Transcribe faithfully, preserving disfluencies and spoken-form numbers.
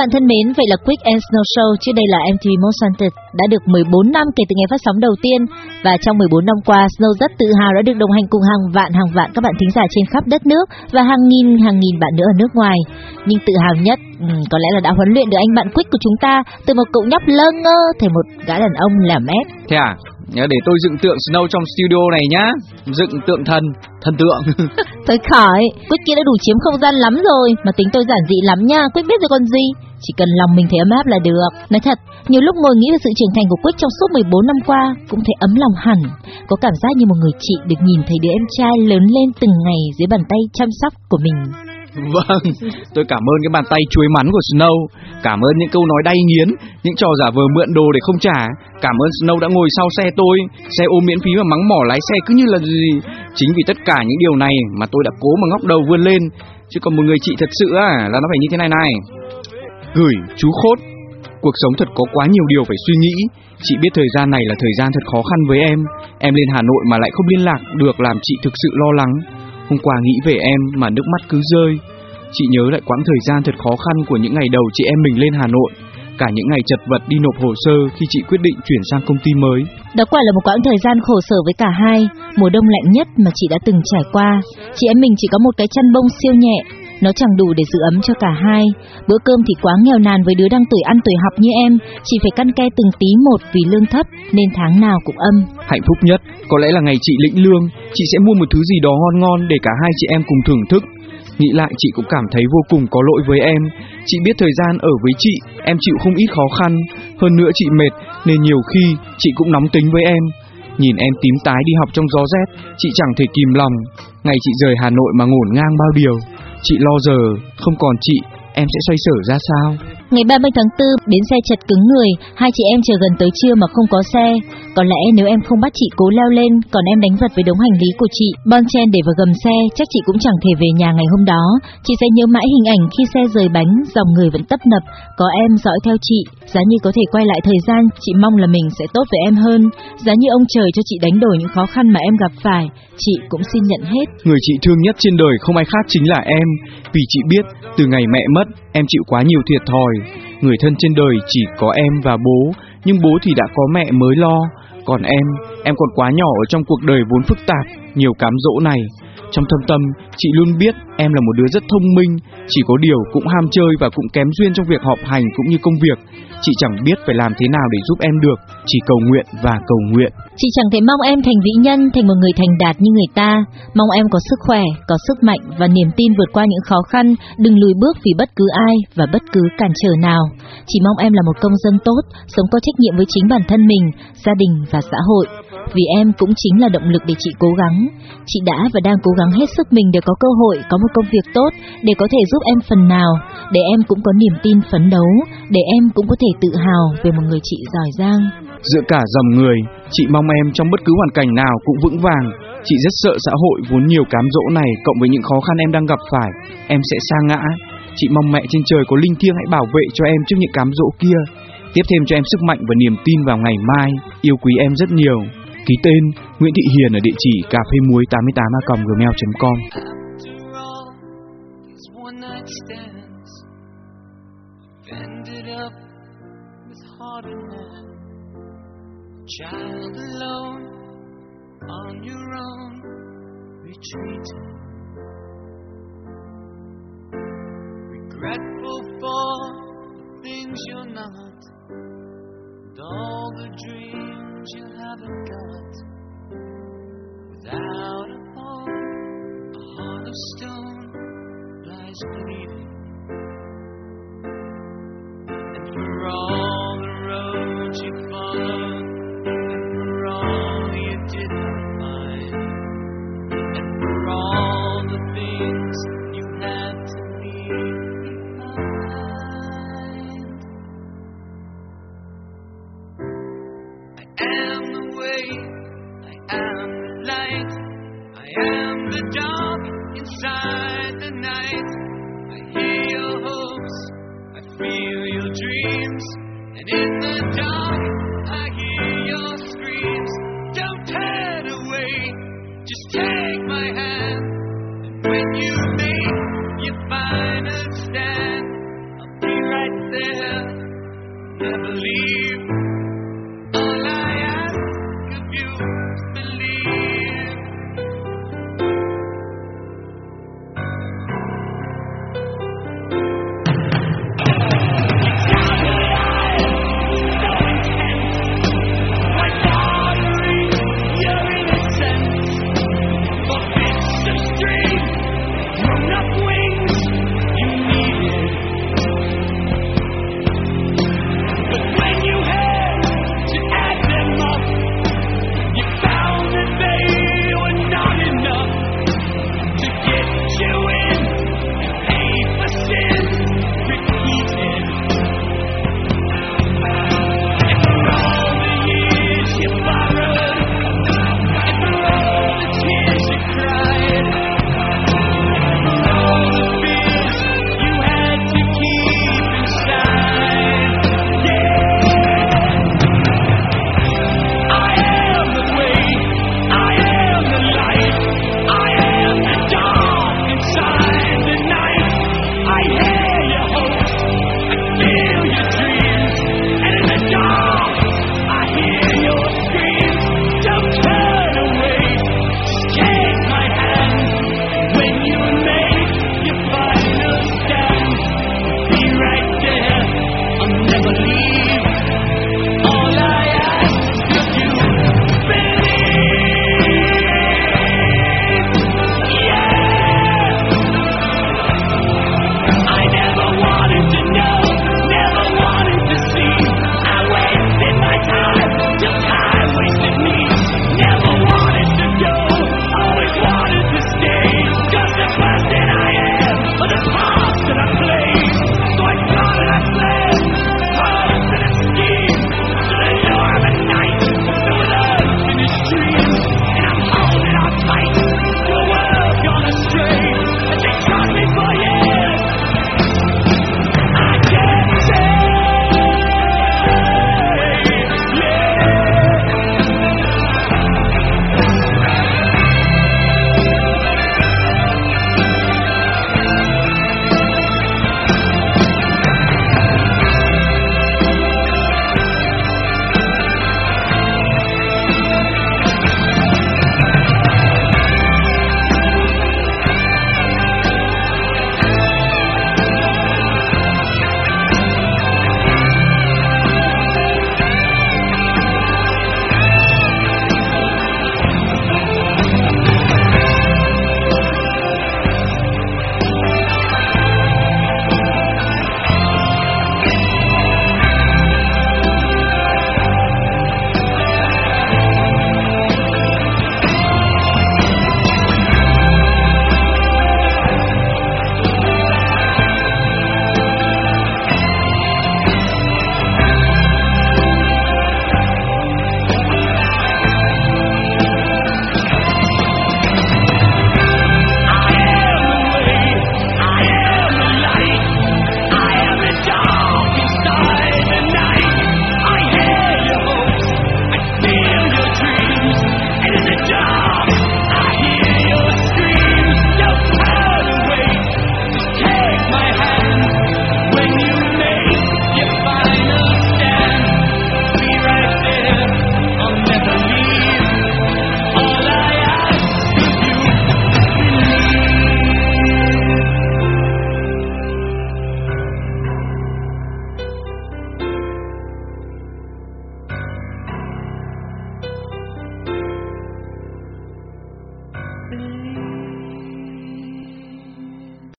bạn thân mến, vậy là Quick and Snow Show, trước đây là em tê vê Most Wanted, đã được mười bốn năm kể từ ngày phát sóng đầu tiên. Và trong mười bốn năm qua, Snow rất tự hào đã được đồng hành cùng hàng vạn hàng vạn các bạn thính giả trên khắp đất nước và hàng nghìn hàng nghìn bạn nữa ở nước ngoài. Nhưng tự hào nhất um, có lẽ là đã huấn luyện được anh bạn Quick của chúng ta từ một cậu nhóc lơ ngơ thành một gã đàn ông làm ép. Thế à? Nhớ để tôi dựng tượng Snow trong studio này nhá. Dựng tượng thần, thần tượng. Thôi khỏi, Quick kia đã đủ chiếm không gian lắm rồi, mà tính tôi giản dị lắm nha, Quick biết rồi còn gì. Chỉ cần lòng mình thấy ấm áp là được. Nói thật, nhiều lúc ngồi nghĩ về sự trưởng thành của Quick trong suốt mười bốn năm qua, cũng thấy ấm lòng hẳn. Có cảm giác như một người chị được nhìn thấy đứa em trai lớn lên từng ngày dưới bàn tay chăm sóc của mình. Vâng, tôi cảm ơn cái bàn tay chuối mắn của Snow. Cảm ơn những câu nói đay nghiến, những trò giả vờ mượn đồ để không trả. Cảm ơn Snow đã ngồi sau xe tôi, xe ôm miễn phí và mắng mỏ lái xe cứ như là gì. Chính vì tất cả những điều này mà tôi đã cố mà ngóc đầu vươn lên. Chứ còn một người chị thật sự á, là nó phải như thế này này. Gửi chú Khốt, cuộc sống thật có quá nhiều điều phải suy nghĩ. Chị biết thời gian này là thời gian thật khó khăn với em. Em lên Hà Nội mà lại không liên lạc được làm chị thực sự lo lắng. Hôm qua nghĩ về em mà nước mắt cứ rơi. Chị nhớ lại quãng thời gian thật khó khăn của những ngày đầu chị em mình lên Hà Nội. Cả những ngày chật vật đi nộp hồ sơ khi chị quyết định chuyển sang công ty mới. Đó quả là một quãng thời gian khổ sở với cả hai. Mùa đông lạnh nhất mà chị đã từng trải qua. Chị em mình chỉ có một cái chăn bông siêu nhẹ, nó chẳng đủ để giữ ấm cho cả hai. Bữa cơm thì quá nghèo nàn với đứa đang tuổi ăn tuổi học như em. Chị phải căn ke từng tí một vì lương thấp nên tháng nào cũng âm. Hạnh phúc nhất có lẽ là ngày chị lĩnh lương, chị sẽ mua một thứ gì đó ngon ngon để cả hai chị em cùng thưởng thức. Nghĩ lại chị cũng cảm thấy vô cùng có lỗi với em. Chị biết thời gian ở với chị, em chịu không ít khó khăn. Hơn nữa chị mệt nên nhiều khi chị cũng nóng tính với em. Nhìn em tím tái đi học trong gió rét, chị chẳng thể kìm lòng. Ngày chị rời Hà Nội mà ngổn ngang bao điều. Chị lo giờ không còn chị, em sẽ xoay sở ra sao? Ngày ba mươi tháng tư, bến xe chật cứng người, hai chị em chờ gần tới trưa mà không có xe. Có lẽ nếu em không bắt chị cố leo lên, còn em đánh vật với đống hành lý của chị, bon chen để vào gầm xe, chắc chị cũng chẳng thể về nhà ngày hôm đó. Chị sẽ nhớ mãi hình ảnh khi xe rời bánh, dòng người vẫn tấp nập, có em dõi theo chị. Giá như có thể quay lại thời gian, chị mong là mình sẽ tốt với em hơn. Giá như ông trời cho chị đánh đổi những khó khăn mà em gặp phải, chị cũng xin nhận hết. Người chị thương nhất trên đời không ai khác chính là em. Vì chị biết, từ ngày mẹ mất, em chịu quá nhiều thiệt thòi. Người thân trên đời chỉ có em và bố, nhưng bố thì đã có mẹ mới lo. Còn em, em còn quá nhỏ ở trong cuộc đời vốn phức tạp, nhiều cám dỗ này. Trong thâm tâm, chị luôn biết em là một đứa rất thông minh, chỉ có điều cũng ham chơi và cũng kém duyên trong việc họp hành cũng như công việc. Chị chẳng biết phải làm thế nào để giúp em được, chỉ cầu nguyện và cầu nguyện. Chị chẳng thể mong em thành vĩ nhân, thành một người thành đạt như người ta. Mong em có sức khỏe, có sức mạnh và niềm tin vượt qua những khó khăn, đừng lùi bước vì bất cứ ai và bất cứ cản trở nào. Chỉ mong em là một công dân tốt, sống có trách nhiệm với chính bản thân mình, gia đình và xã hội. Vì em cũng chính là động lực để chị cố gắng. Chị đã và đang cố gắng hết sức mình để có cơ hội, có một công việc tốt, để có thể giúp em phần nào, để em cũng có niềm tin phấn đấu, để em cũng có thể tự hào về một người chị giỏi giang. Giữa cả dòng người, chị mong em trong bất cứ hoàn cảnh nào cũng vững vàng. Chị rất sợ xã hội vốn nhiều cám dỗ này, cộng với những khó khăn em đang gặp phải, em sẽ sa ngã. Chị mong mẹ trên trời có linh thiêng hãy bảo vệ cho em trước những cám dỗ kia, tiếp thêm cho em sức mạnh và niềm tin vào ngày mai. Yêu quý em rất nhiều. Ký tên Nguyễn Thị Hiền ở địa chỉ cà phê muối tám mươi tám a còng gmail chấm com. Child alone, on your own, retreating, regretful for the things you're not, and all the dreams you haven't got. Without a home, a heart of stone lies bleeding, and for all the roads you followed, inside the night, I hear believe.